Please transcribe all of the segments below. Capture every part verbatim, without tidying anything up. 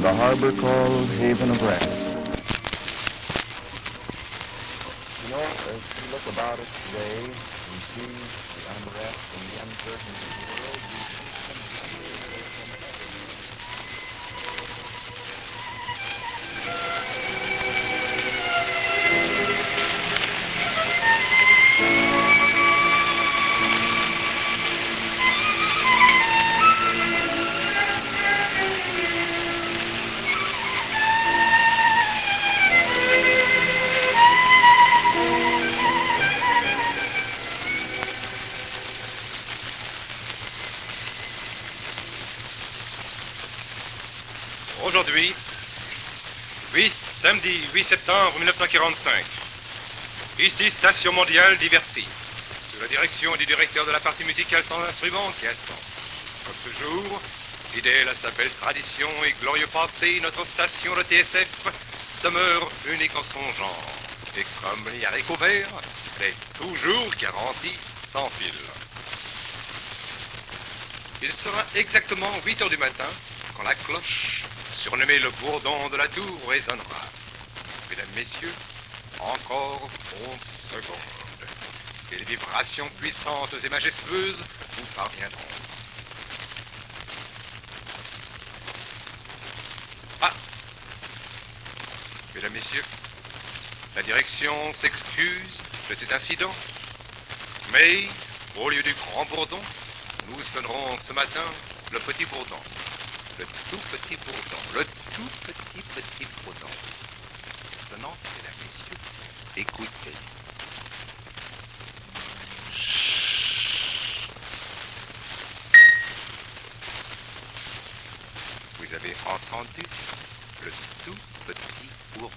the harbor called Haven of Rest. You know, as we look about us today and see the unrest and the uncertainty of the world, we see something here from heaven. Aujourd'hui, huit, samedi huit septembre mille neuf cent quarante-cinq, ici Station Mondiale d'Iversy, sous la direction du directeur de la partie musicale sans instrument, Gaston. Comme toujours, fidèle à sa belle tradition et glorieux passé, notre station de T S F demeure unique en son genre. Et comme les haricots verts, elle est toujours garantie sans fil. Il sera exactement huit heures du matin quand la cloche, surnommée le bourdon de la tour, résonnera. Mesdames, messieurs, encore onze secondes. Et les vibrations puissantes et majestueuses vous parviendront. Ah! Mesdames, messieurs, la direction s'excuse de cet incident, mais au lieu du grand bourdon, nous sonnerons ce matin le petit bourdon. Le tout petit bourdon, le tout petit petit bourdon. Maintenant, mesdames, messieurs, écoutez. Vous avez entendu le tout petit bourdon.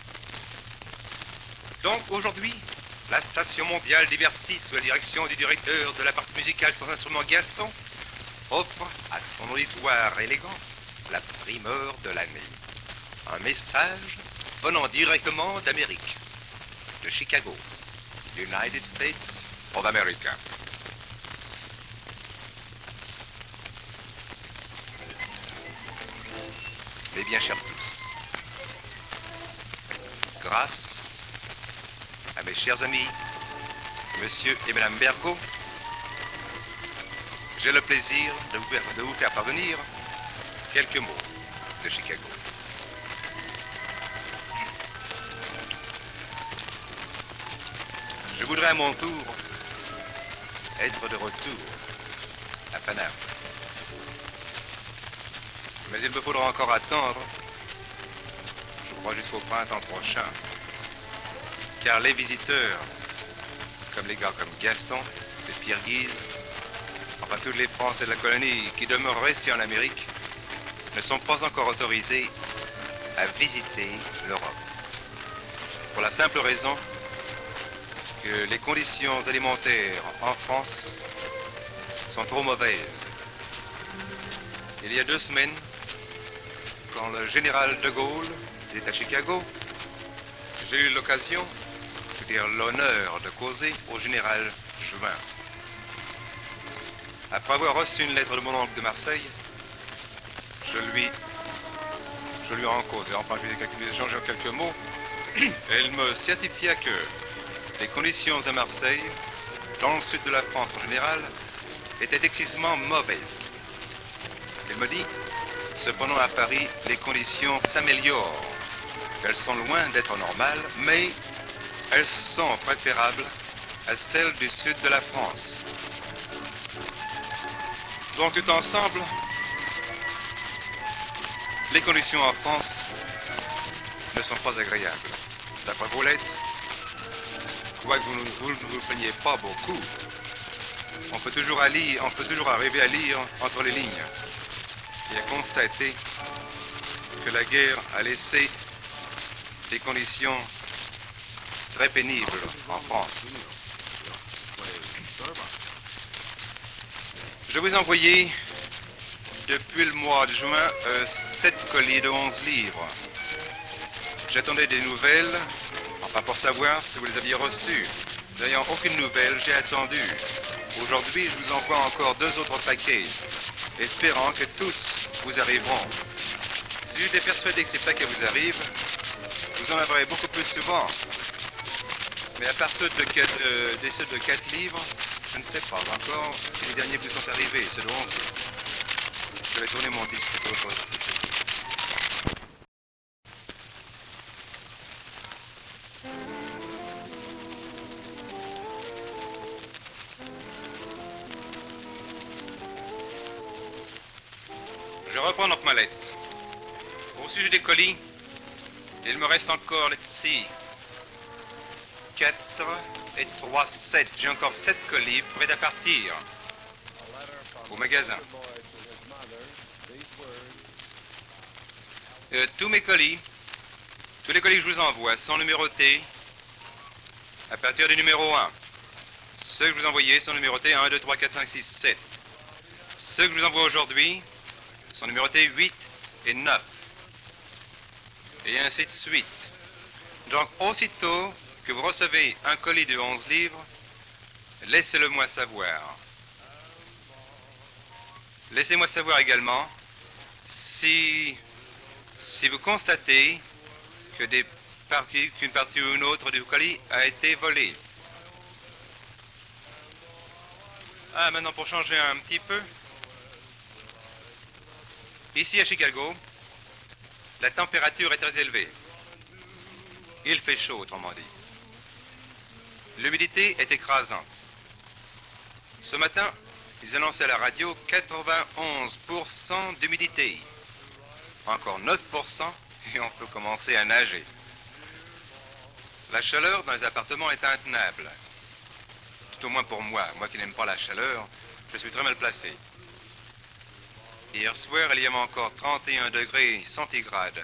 Donc aujourd'hui, la station mondiale d'Iversy, sous la direction du directeur de la partie musicale sans instrument Gaston, offre à son auditoire élégant la primeur de l'année. Un message venant directement d'Amérique, de Chicago, United States of America. Mes bien chers tous, grâce à mes chers amis, Monsieur et Madame Bergot, j'ai le plaisir de vous, faire, de vous faire parvenir quelques mots de Chicago. Je voudrais à mon tour être de retour à Paname. Mais il me faudra encore attendre, je crois jusqu'au printemps prochain, car les visiteurs, comme les gars comme Gaston et Pierre Guise, enfin tous les Français de la colonie qui demeurent restés en Amérique, ne sont pas encore autorisés à visiter l'Europe. Pour la simple raison que les conditions alimentaires en France sont trop mauvaises. Il y a deux semaines, quand le général de Gaulle était à Chicago, j'ai eu l'occasion, je veux dire l'honneur de causer au général Juin. Après avoir reçu une lettre de mon oncle de Marseille, je lui, je lui en causais, enfin je lui ai échangé quelques mots, et il me certifia que les conditions à Marseille, dans le sud de la France en général, étaient excessivement mauvaises. Il me dit, cependant à Paris, les conditions s'améliorent. Elles sont loin d'être normales, mais elles sont préférables à celles du sud de la France. Donc tout ensemble, les conditions en France ne sont pas agréables. D'après vos lettres, quoique vous ne vous, vous plaignez pas beaucoup, on peut, toujours à lire, on peut toujours arriver à lire entre les lignes et à constater que la guerre a laissé des conditions très pénibles en France. Je vous ai envoyé depuis le mois de juin euh, sept colis de onze livres. J'attendais des nouvelles, enfin pour savoir si vous les aviez reçues. N'ayant aucune nouvelle, j'ai attendu. Aujourd'hui, je vous envoie encore deux autres paquets, espérant que tous vous arriveront. Si j'étais persuadé que ces paquets vous arrivent, vous en aurez beaucoup plus souvent. Mais à part ceux de quatre, euh, des ceux de quatre livres, je ne sais pas encore si les derniers vous sont arrivés, ceux de onze livres. Je vais tourner mon disque. Je reprends donc ma lettre. Au sujet des colis, il me reste encore, let's see, quatre et trois, sept. J'ai encore sept colis prêts à partir au magasin. Euh, tous mes colis, tous les colis que je vous envoie sont numérotés à partir du numéro un. Ceux que je vous envoyais sont numérotés un, deux, trois, quatre, cinq, six, sept. Ceux que je vous envoie aujourd'hui sont numérotés huit et neuf. Et ainsi de suite. Donc, aussitôt que vous recevez un colis de onze livres, laissez-le moi savoir. Laissez-moi savoir également si, si vous constatez que des parties, qu'une partie ou une autre du colis a été volée. Ah, maintenant pour changer un petit peu. Ici à Chicago, la température est très élevée. Il fait chaud, autrement dit. L'humidité est écrasante. Ce matin, ils annonçaient à la radio quatre-vingt-onze pour cent d'humidité. Encore neuf pour cent et on peut commencer à nager. La chaleur dans les appartements est intenable. Tout au moins pour moi. Moi qui n'aime pas la chaleur, je suis très mal placé. Hier soir, il y avait encore trente et un degrés centigrades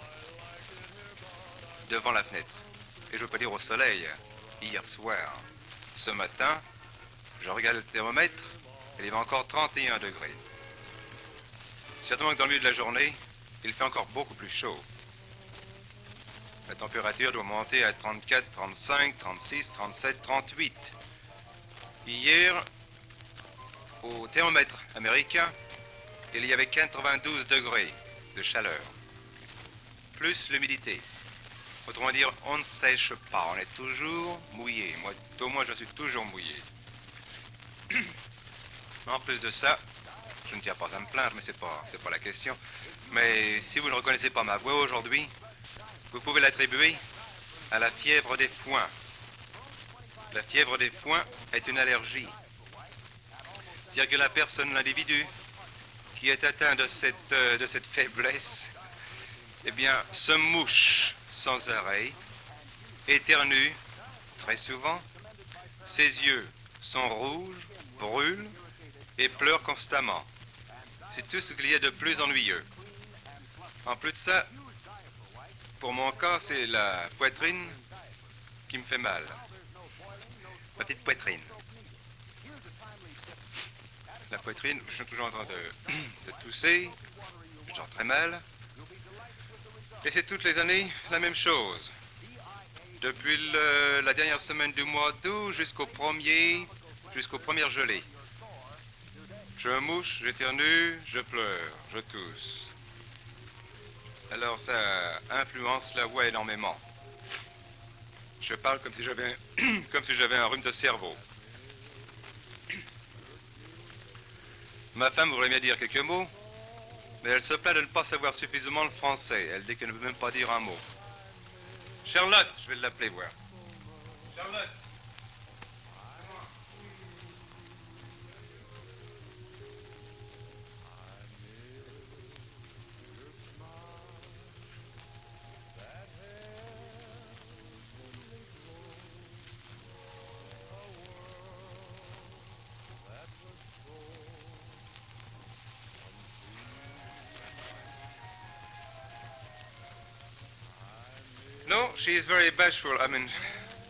devant la fenêtre. Et je veux pas dire au soleil, hier soir. Ce matin, je regarde le thermomètre, il y avait encore trente et un degrés. Certainement que dans le milieu de la journée, il fait encore beaucoup plus chaud. La température doit monter à trente-quatre, trente-cinq, trente-six, trente-sept, trente-huit. Hier, au thermomètre américain, il y avait quatre-vingt-douze degrés de chaleur, plus l'humidité. Autrement dire, on ne sèche pas, on est toujours mouillé. Moi, au moins, je suis toujours mouillé. En plus de ça, je ne tiens pas à me plaindre, mais c'est pas, c'est pas la question. Mais si vous ne reconnaissez pas ma voix aujourd'hui, vous pouvez l'attribuer à la fièvre des foins. La fièvre des foins est une allergie. C'est-à-dire que la personne, l'individu, qui est atteint de cette, euh, de cette faiblesse, eh bien, se mouche sans arrêt, éternue très souvent, ses yeux sont rouges, brûlent et pleure constamment. C'est tout ce qu'il y a de plus ennuyeux. En plus de ça, pour mon cas, c'est la poitrine qui me fait mal. Ma petite poitrine. La poitrine, je suis toujours en train de, de tousser, je dors très mal. Et c'est toutes les années la même chose. Depuis le, la dernière semaine du mois d'août jusqu'au premier, jusqu'aux premières gelées. Je mouche, j'éternue, je pleure, je tousse. Alors ça influence la voix énormément. Je parle comme si j'avais, comme si j'avais un rhume de cerveau. Ma femme voudrait bien dire quelques mots, mais elle se plaint de ne pas savoir suffisamment le français. Elle dit qu'elle ne veut même pas dire un mot. Charlotte, je vais l'appeler voir. Charlotte. No, she is very bashful. I mean,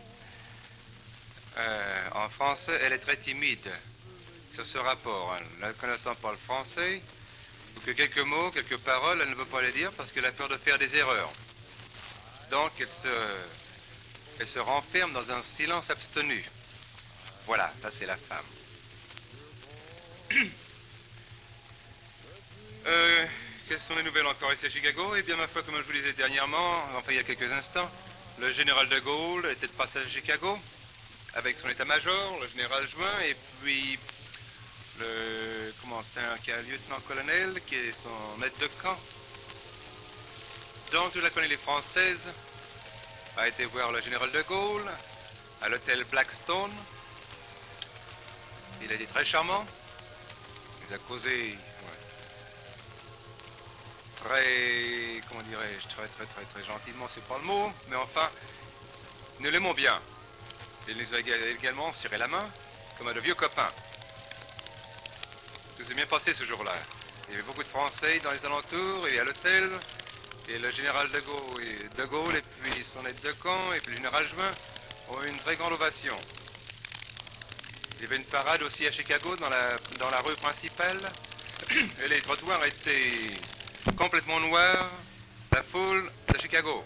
euh, en français, elle est très timide sur ce rapport. Hein. Ne connaissant pas le français, ou que quelques mots, quelques paroles, elle ne veut pas les dire parce qu'elle a peur de faire des erreurs. Donc, elle se, elle se renferme dans un silence abstenu. Voilà, ça c'est la femme. Euh, qu'est-ce sont les nouvelles encore ici à Chicago? Eh bien, ma foi, comme je vous disais dernièrement, enfin il y a quelques instants, le général de Gaulle était de passage à Chicago avec son état-major, le général Juin, et puis le, comment c'est un, qui est un lieutenant-colonel qui est son aide de camp. Donc, toute la colonie française a été voir le général de Gaulle à l'hôtel Blackstone. Il a été très charmant. Il a causé ouais, très, comment dirais-je, très très très très gentiment, c'est pas le mot, mais enfin, nous l'aimons bien. Il nous a également serré la main comme à de vieux copains. Tout s'est bien passé ce jour-là. Il y avait beaucoup de Français dans les alentours et à l'hôtel. Et le général de Gaulle, et de Gaulle et puis son aide de camp et puis le général Juin ont eu une très grande ovation. Il y avait une parade aussi à Chicago dans la, dans la rue principale. Et les trottoirs étaient complètement noirs. La foule de Chicago.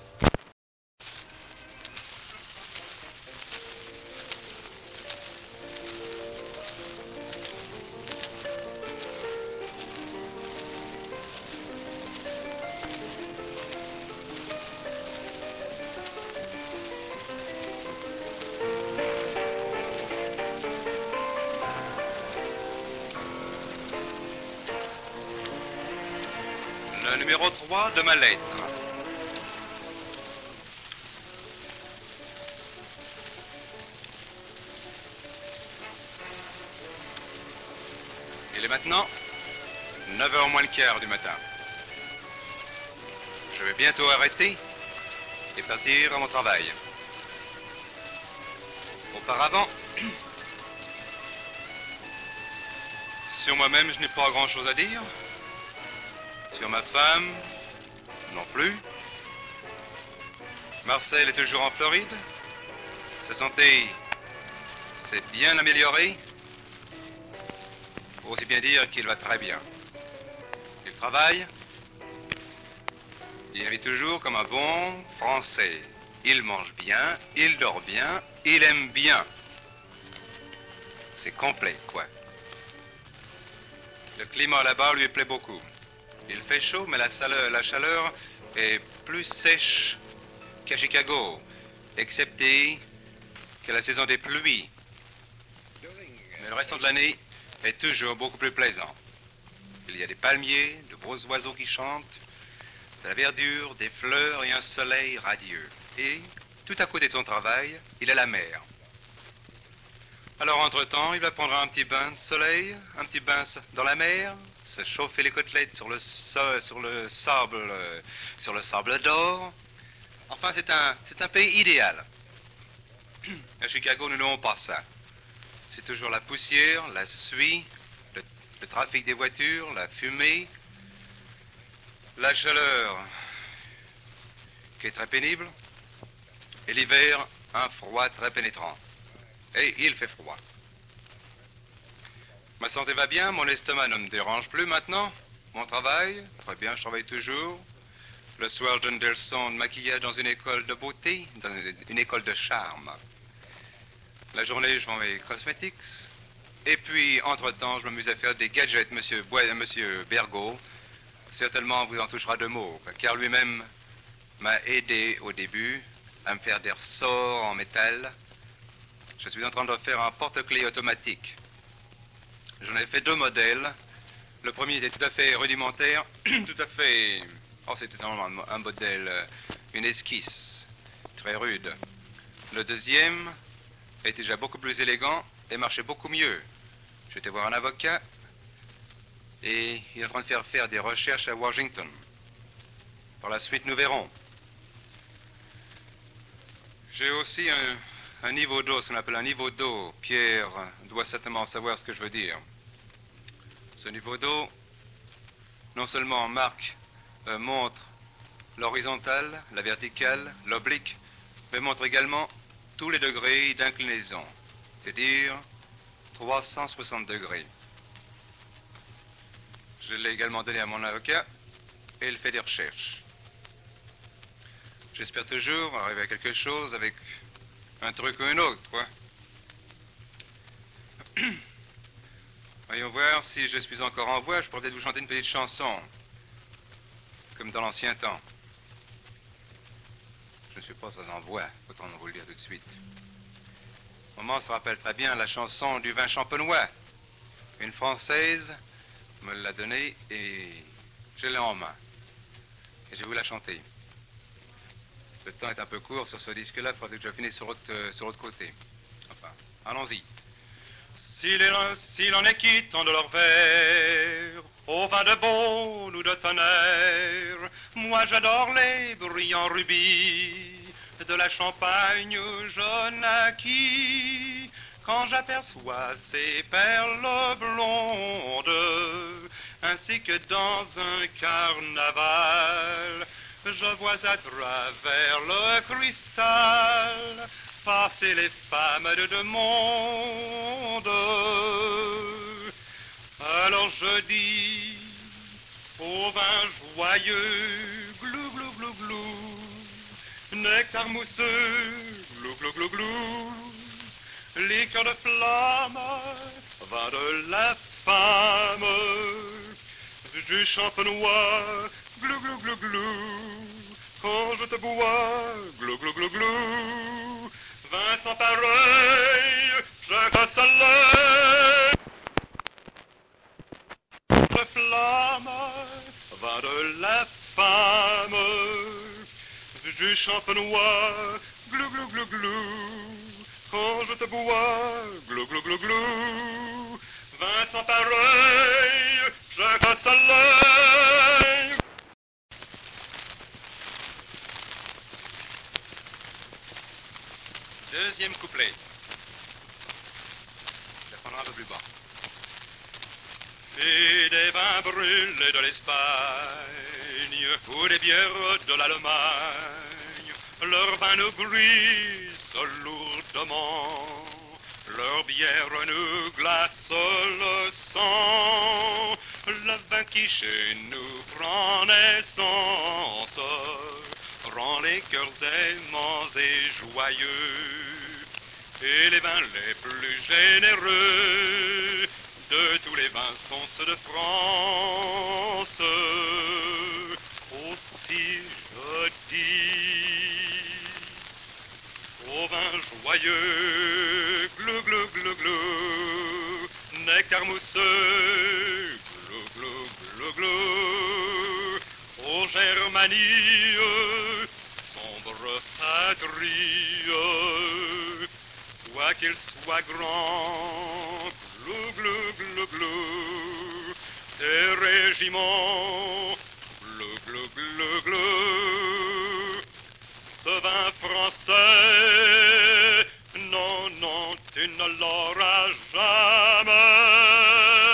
Le numéro trois de ma lettre. Il est maintenant neuf heures moins le quart du matin. Je vais bientôt arrêter et partir à mon travail. Auparavant, sur moi-même, je n'ai pas grand-chose à dire. Sur ma femme, non plus. Marcel est toujours en Floride. Sa santé s'est bien améliorée. Faut aussi bien dire qu'il va très bien. Il travaille. Il vit toujours comme un bon Français. Il mange bien, il dort bien, il aime bien. C'est complet, quoi. Le climat là-bas lui plaît beaucoup. Il fait chaud, mais la chaleur, la chaleur est plus sèche qu'à Chicago, excepté que la saison des pluies. Mais le restant de l'année est toujours beaucoup plus plaisant. Il y a des palmiers, de beaux oiseaux qui chantent, de la verdure, des fleurs et un soleil radieux. Et, tout à côté de son travail, il a la mer. Alors, entre-temps, il va prendre un petit bain de soleil, un petit bain dans la mer, se chauffer les côtelettes sur le, so sur le sable, euh, sur le sable d'or. Enfin, c'est un, c'est un pays idéal. À Chicago, nous n'avons pas ça. C'est toujours la poussière, la suie, le, le trafic des voitures, la fumée, la chaleur qui est très pénible, et l'hiver, un froid très pénétrant. Et il fait froid. Ma santé va bien, mon estomac ne me dérange plus maintenant. Mon travail, très bien, je travaille toujours. Le soir, je donne des leçons de maquillage dans une école de beauté, dans une école de charme. La journée, je vends mes cosmétiques. Et puis, entre-temps, je m'amuse à faire des gadgets, monsieur, Bois, monsieur Bergot. Certainement, vous en touchera deux mots, car lui-même m'a aidé au début à me faire des ressorts en métal. Je suis en train de faire un porte-clés automatique. J'en ai fait deux modèles. Le premier était tout à fait rudimentaire, tout à fait... Oh, c'était un, un modèle, une esquisse, très rude. Le deuxième était déjà beaucoup plus élégant et marchait beaucoup mieux. J'étais voir un avocat et il est en train de faire faire des recherches à Washington. Par la suite, nous verrons. J'ai aussi un, un niveau d'eau, ce qu'on appelle un niveau d'eau. Pierre doit certainement savoir ce que je veux dire. Ce niveau d'eau, non seulement marque, euh, montre l'horizontale, la verticale, l'oblique, mais montre également tous les degrés d'inclinaison, c'est-à-dire trois cent soixante degrés. Je l'ai également donné à mon avocat et il fait des recherches. J'espère toujours arriver à quelque chose avec un truc ou un autre, quoi. Voyons voir si je suis encore en voix, je pourrais peut-être vous chanter une petite chanson. comme dans l'ancien temps. Je ne suis pas très en voix, autant vous le dire tout de suite. Maman se rappelle très bien la chanson du vin champenois. Une Française me l'a donnée et je l'ai en main. Et je vais vous la chanter. Le temps est un peu court sur ce disque-là, il faudrait que je finisse sur l'autre euh, sur l'autre côté. Enfin, allons-y. S'il est- s'il en est qui tendent leur verre au vin de Beaune ou de tonnerre, moi j'adore les brillants rubis de la Champagne jaune acquis. Quand j'aperçois ces perles blondes, ainsi que dans un carnaval, je vois à travers le cristal passer les femmes de deux mondes. Alors je dis au vin joyeux, glou glou glou glou, nectar mousseux, glou glou glou glou, liqueur de flamme, vin de la femme, du champenois, glou glou glou glou, quand je te bois, glou glou glou glou, vin sans pareil, je casse l'œil. De flamme, vin de la femme, du champenois, glou glou glou glou, quand je te bois, glou glou glou glou, vin sans pareil, je casse l'œil. Deuxième couplet. Je vais prendre un peu plus bas. Et des vins brûlés de l'Espagne ou des bières de l'Allemagne, leurs vins nous brisent lourdement, leur bière nous glace le sang, le vin qui chez nous prend naissance rend les cœurs aimants et joyeux, et les vins les plus généreux de tous les vins sont ceux de France. Aussi je dis au vin joyeux, glou glou glou glou, nectar mousseux, glou glou glou glou, ô Germanie, sombre patrie, quoi qu'il soit grand, glou glou glou glou, tes régiments, glou glou glou glou, ce vin français, non, non, tu ne l'auras jamais.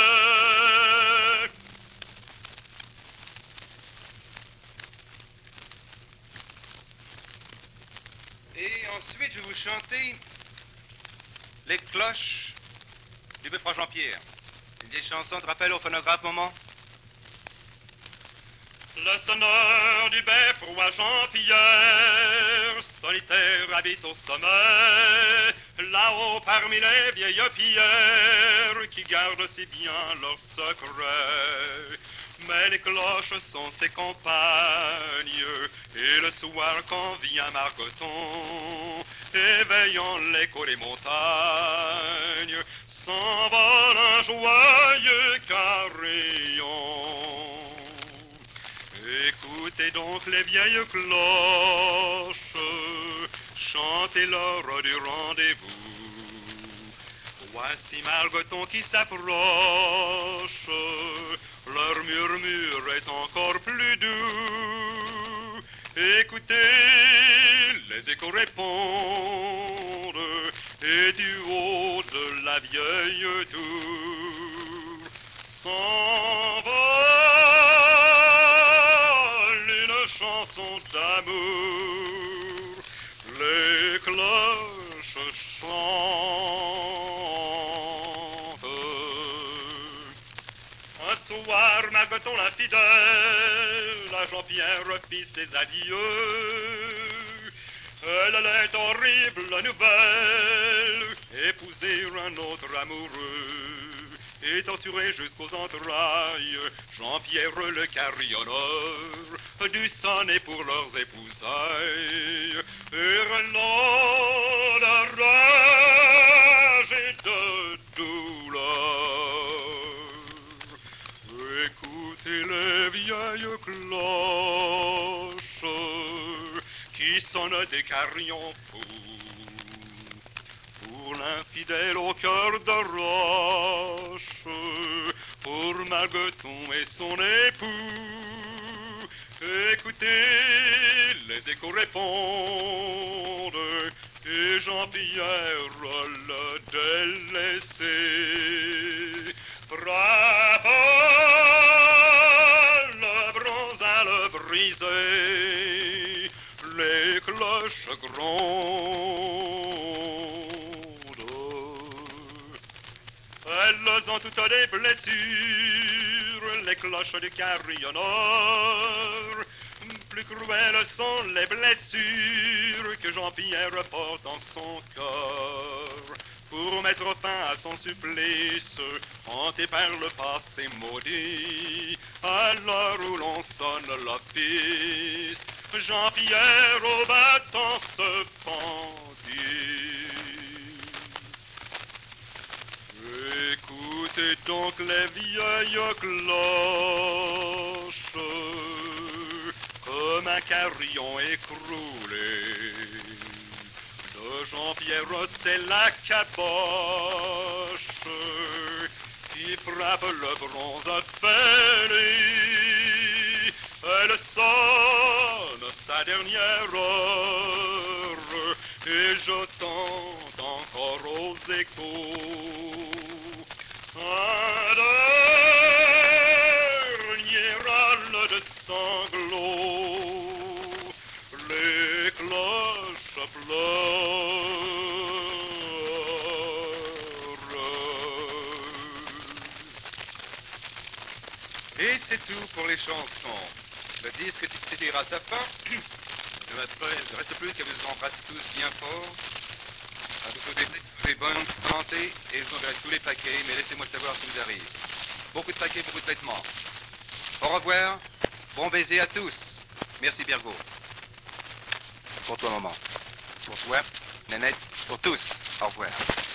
Et ensuite, je vais vous chanter les cloches du Beffroi Jean-Pierre. Une vieille chanson te rappelle au phonographe, maman? Le sonneur du Beffroi Jean-Pierre, solitaire habite au sommet, là-haut parmi les vieilles pierres qui gardent si bien leurs secrets. Mais les cloches sont ses compagnes, et le soir quand vient Margoton, éveillant l'écho des montagnes, s'envole un joyeux carillon. Écoutez donc les vieilles cloches, chantez l'heure du rendez-vous. Voici Margoton qui s'approche, leur murmure est encore plus doux. Écoutez, les échos répondent, et du haut de la vieille tour s'envole une chanson d'amour. Les cloches chantent. Un soir, Margoton la fidèle à Jean-Pierre fit ses adieux. Elle allait horrible nouvelle, épouser un autre amoureux. et torturé jusqu'aux entrailles, Jean-Pierre le carillonneur dut sonner pour leurs épousailles, hurlant de rage et de douleur. Écoutez les vieilles cloches qui sonnent des carillons fous pour l'infidèle au cœur de roche, pour Margoton et son époux. Écoutez, les échos répondent, et Jean-Pierre le délaissé frappe le bronze à le briser, les cloches grondent. Elles ont toutes des blessures, les cloches du carillonneur. Plus cruelles sont les blessures que Jean-Pierre porte dans son corps. Pour mettre fin à son supplice, hanté par le passé maudit, à l'heure où l'on sonne l'office, Jean-Pierre au battant se pendit. Écoutez donc les vieilles cloches, comme un carillon écroulé. De Jean-Pierre, c'est la caboche qui frappe le bronze fêlé. Elle sonne sa dernière heure et je tente encore aux échos un dernier râle de sanglots. Les cloches pleurent. Et c'est tout pour les chansons. Le disque titillera sa fin. Je ne reste plus qu'à vous embrasser tous bien fort. À vous souhaiter toutes les bonnes santé et je vous enverrai tous les paquets, mais laissez-moi savoir ce qui vous arrive. Beaucoup de paquets, beaucoup de traitements. Au revoir. Bon baiser à tous. Merci Bergo. Pour toi, maman. Pour toi, Nanette. Pour tous. Au revoir.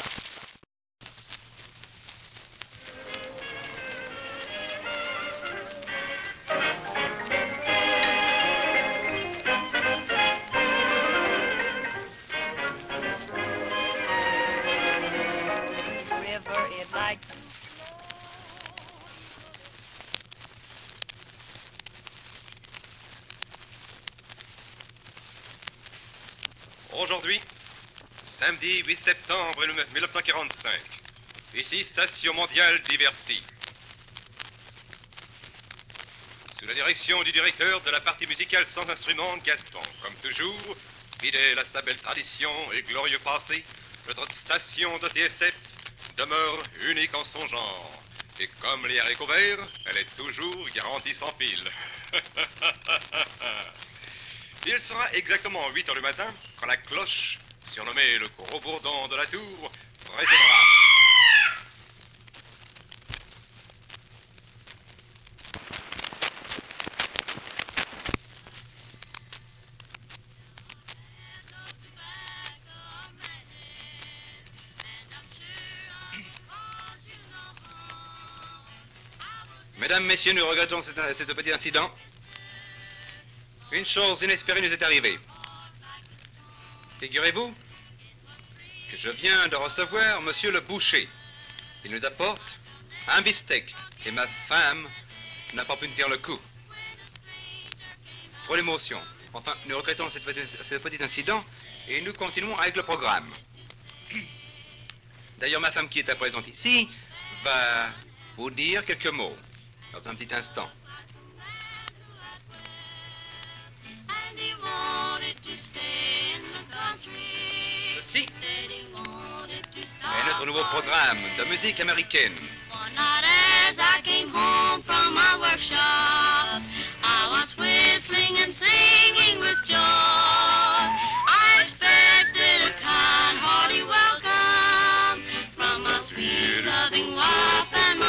Aujourd'hui, samedi huit septembre mille neuf cent quarante-cinq, ici Station Mondiale d'Iversy. Sous la direction du directeur de la partie musicale sans instrument, Gaston. Comme toujours, fidèle à sa belle tradition et glorieux passé, notre station de T S F demeure unique en son genre. Et comme les haricots verts, elle est toujours garantie sans fil. Il sera exactement huit heures du matin quand la cloche, surnommée le gros bourdon de la tour, résonnera. Mesdames, Messieurs, nous regrettons cet, cet petit incident. Une chose inespérée nous est arrivée. Figurez-vous que je viens de recevoir Monsieur le boucher. Il nous apporte un beefsteak et ma femme n'a pas pu me tenir le coup. Trop d'émotion. Enfin, nous regrettons cette petit, ce petit incident et nous continuons avec le programme. D'ailleurs, ma femme qui est à présent ici va vous dire quelques mots dans un petit instant. Ceci est notre nouveau programme de musique américaine. One night as I came home from my workshop, I was whistling and singing with joy. I expected a kind, hearty welcome from my sweet, loving wife and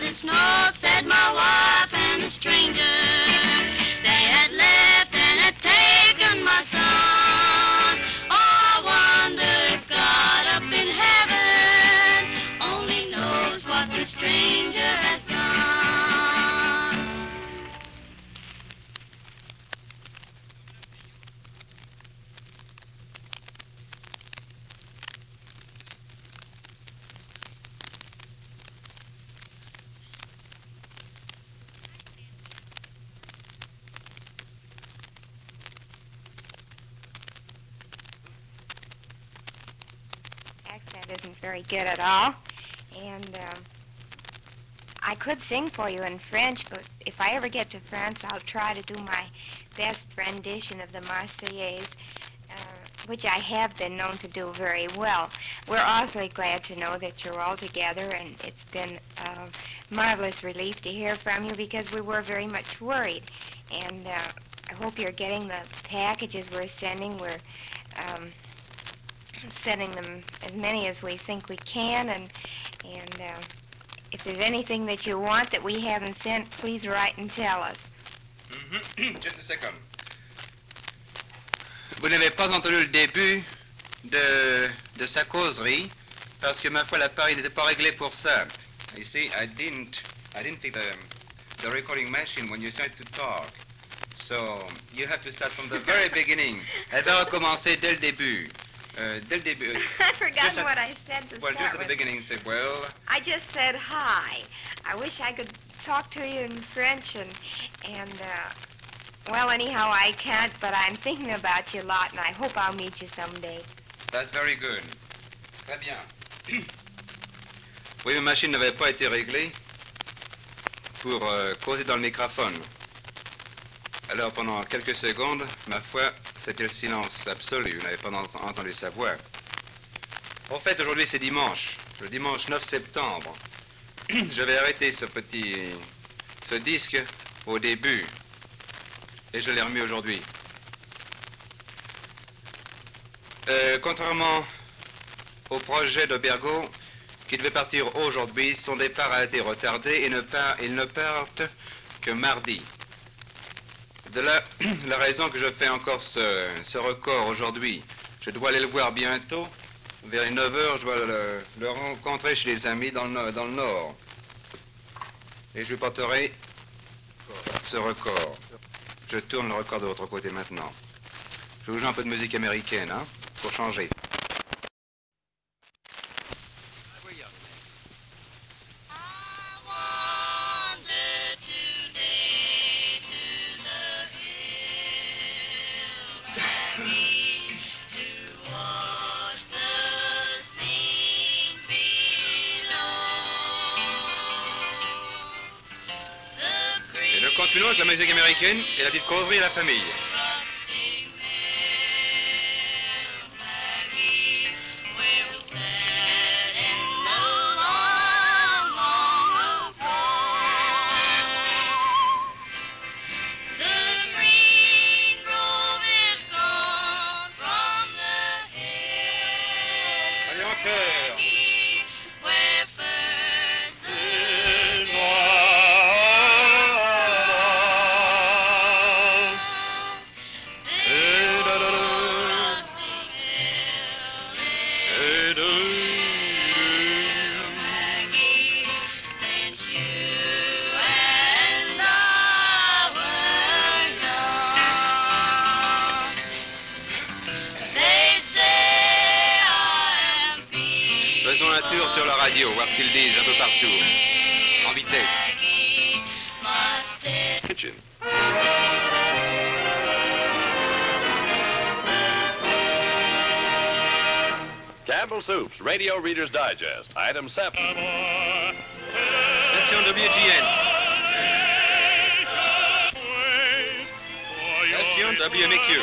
the snow, said my wife and a stranger. They had left and had taken my son. Oh, I wonder if God up in heaven only knows what the stranger has done. Accent isn't very good at all, and um, I could sing for you in French, but if I ever get to France, I'll try to do my best rendition of the Marseillaise, uh, which I have been known to do very well. We're awfully glad to know that you're all together, and it's been a marvelous relief to hear from you because we were very much worried. And uh, I hope you're getting the packages we're sending. We're um, sending them as many as we think we can, and and uh, if there's anything that you want that we haven't sent, please write and tell us. Mm-hmm. Just a second. Vous n'avez pas entendu le début de, de sa causerie, parce que ma foi l'appareil n'était pas réglé pour ça. You see, I didn't, I didn't take the, the recording machine when you started to talk. So you have to start from the very beginning. Elle va recommencer dès le début. Uh, dès le début. I forgot what I said to Well, start just at with. the beginning, say, well. I just said hi. I wish I could talk to you in French, and, and uh, well, anyhow, I can't, but I'm thinking about you a lot, and I hope I'll meet you someday. That's very good. Très bien. Oui, ma machine n'avait pas été réglée pour euh, causer dans le microphone. Alors, pendant quelques secondes, ma foi, c'était le silence absolu. Vous n'avez pas entendu sa voix. En fait, aujourd'hui, c'est dimanche. Le dimanche neuf septembre. J'avais arrêté ce petit... ce disque au début. Et je l'ai remis aujourd'hui. Euh, contrairement au projet de Bergot, qui devait partir aujourd'hui, son départ a été retardé et ne part, il ne parte que mardi. De là, la raison que je fais encore ce, ce record aujourd'hui. Je dois aller le voir bientôt. Vers les neuf heures, je dois le, le rencontrer chez les amis dans le, dans le Nord. Et je lui porterai ce record. Je tourne le record de l'autre côté maintenant. Je vous joue un peu de musique américaine, hein, pour changer. Continuons avec la musique américaine et la petite causerie à la famille. Allez, en chœur. Faisons un tour sur la radio, voir ce qu'ils disent un peu partout. En vitesse. Kitchen. Campbell Soup's Radio Reader's Digest, Item seven. Station W G N. Station W M A Q.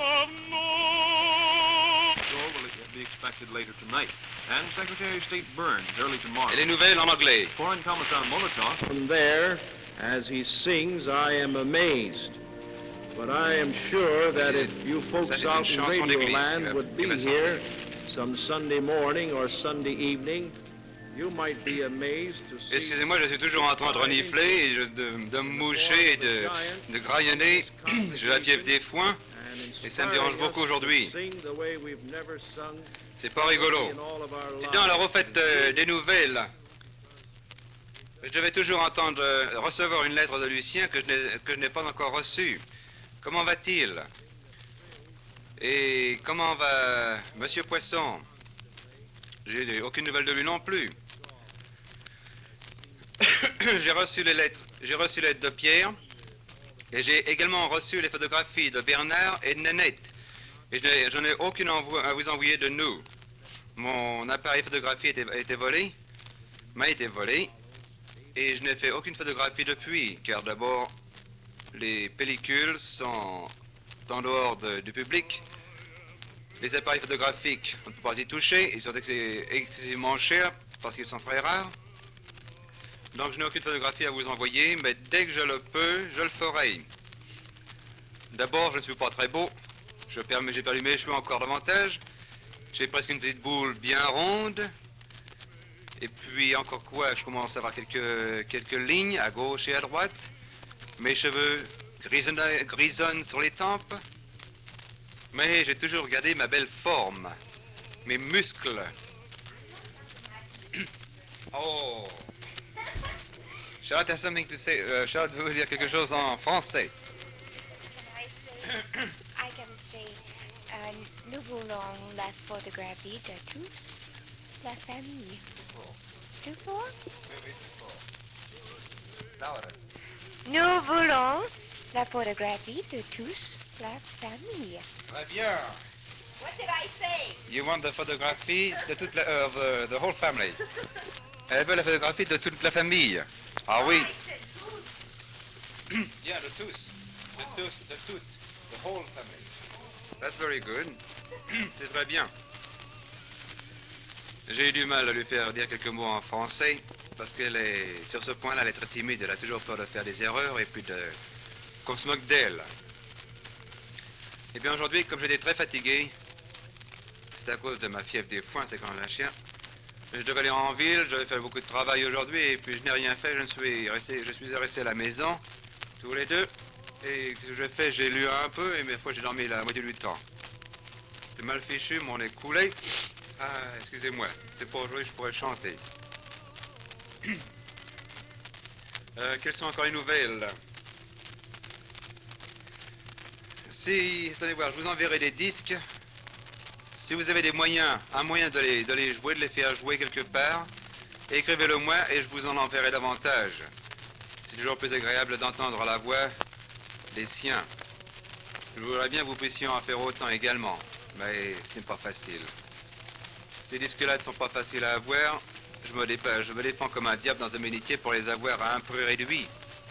Will it be expected later tonight? And Secretary of State Burns early tomorrow. Et les nouvelles en anglais. Foreign Commissar Molotov. From there, as he sings, I am amazed. But I am sure that if you folks out in Radio Land would be here some Sunday morning or Sunday evening, you might be amazed to see Excusez-moi, je suis toujours en train de renifler, et je- de, de me moucher et de, de graillonner. J'ai la fièvre des foins, et ça me dérange beaucoup aujourd'hui. C'est pas rigolo. Dis donc, alors, au fait, euh, des nouvelles. Je devais toujours entendre euh, recevoir une lettre de Lucien que je n'ai- que je n'ai pas encore reçue. Comment va-t-il? Et comment va Monsieur Poisson? J'ai aucune nouvelle de lui non plus. J'ai reçu les lettres. J'ai reçu les lettres de Pierre. Et j'ai également reçu les photographies de Bernard et de Nanette. Et je n'ai- je n'ai aucune envoi à vous envoyer de nous. Mon appareil photographie a été, a été volé. M'a été volé. Et je n'ai fait aucune photographie depuis. Car d'abord, les pellicules sont en dehors de- du public. Les appareils photographiques, on ne peut pas y toucher. Ils sont excé- excessivement chers parce qu'ils sont très rares. Donc je n'ai aucune photographie à vous envoyer, mais dès que je le peux, je le ferai. D'abord, je ne suis pas très beau. Je permets- J'ai perdu mes cheveux encore davantage. J'ai presque une petite boule bien ronde. Et puis encore quoi, je commence à avoir quelques, quelques lignes à gauche et à droite. Mes cheveux grisonnent, grisonnent sur les tempes. Mais j'ai toujours gardé ma belle forme, mes muscles. Oh! Charlotte has something to say. Euh, Charlotte veut dire quelque chose en français. I can say, uh, nous voulons la photographie de tous, la famille. Tout fort? Nous voulons la photographie de tous, la famille. Très bien. What did I say? You want the photography de toute la, uh, the, the whole family. Elle veut la photographie de toute la famille. Ah oui. Yeah, de tous. De tous, de toutes. The whole family. That's very good. C'est très bien. J'ai eu du mal à lui faire dire quelques mots en français parce qu'elle est, sur ce point-là, elle est très timide. Elle a toujours peur de faire des erreurs et puis de, qu'on se moque d'elle. Et bien aujourd'hui, comme j'étais très fatigué, c'est à cause de ma fièvre des foins, c'est quand même un chien. Je devais aller en ville, j'avais fait beaucoup de travail aujourd'hui et puis je n'ai rien fait. Je ne suis resté, je suis resté à la maison, tous les deux. Et ce que j'ai fait, j'ai lu un peu et mes fois j'ai dormi la moitié du temps. C'est mal fichu, mon nez coulé. Ah, excusez-moi, c'est pour aujourd'hui, je pourrais chanter. Euh, quelles sont encore les nouvelles? Si, attendez voir, je vous enverrai des disques. Si vous avez des moyens, un moyen de les, de les jouer, de les faire jouer quelque part, écrivez-le moi et je vous en enverrai davantage. C'est toujours plus agréable d'entendre la voix des siens. Je voudrais bien que vous puissiez en faire autant également, mais ce n'est pas facile. Ces disques-là ne sont pas faciles à avoir. Je me, dépa- je me défends comme un diable dans un métier pour les avoir à un prix réduit.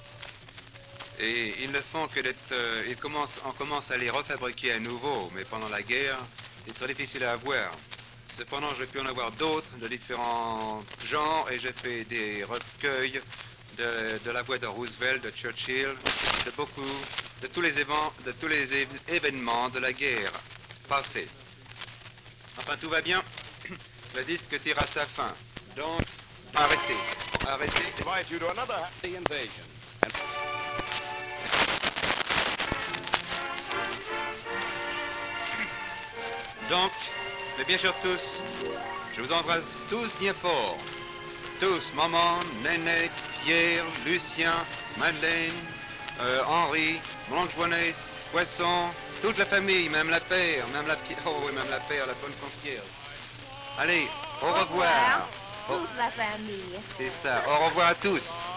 Et ils ne font que d'être... Euh, ils commencent, on commence à les refabriquer à nouveau, mais pendant la guerre, c'est très difficile à avoir. Cependant, j'ai pu en avoir d'autres, de différents genres, et j'ai fait des recueils de, de la voix de Roosevelt, de Churchill, de beaucoup, de tous les, évents, de tous les é- événements de la guerre passée. Enfin, tout va bien. Le disque tire à sa fin. Donc, arrêtez. Arrêtez. Invite you to another happy invasion. Donc, mes bien chers tous, je vous embrasse tous bien fort. Tous, maman, Nénette, Pierre, Lucien, Madeleine, euh, Henri, mon oncle Joannès, Poisson, toute la famille, même la père, même la Pierre, oh oui, même la père, la bonne concierge. Allez, au revoir. Toute la famille. C'est ça, au revoir à tous.